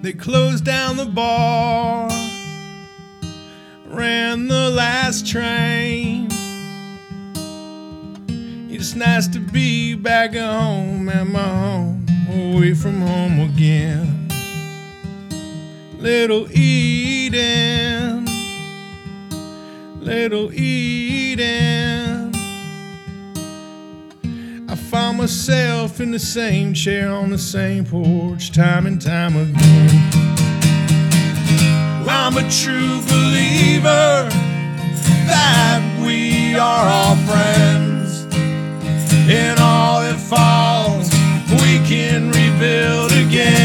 They closed down the bar, ran the last train. It's nice to be back at home, at my home, away from home again. Little Eden, little Eden. I found myself in the same chair on the same porch time and time again. I'm a true believer that we are all friends. In all that falls, we can rebuild again.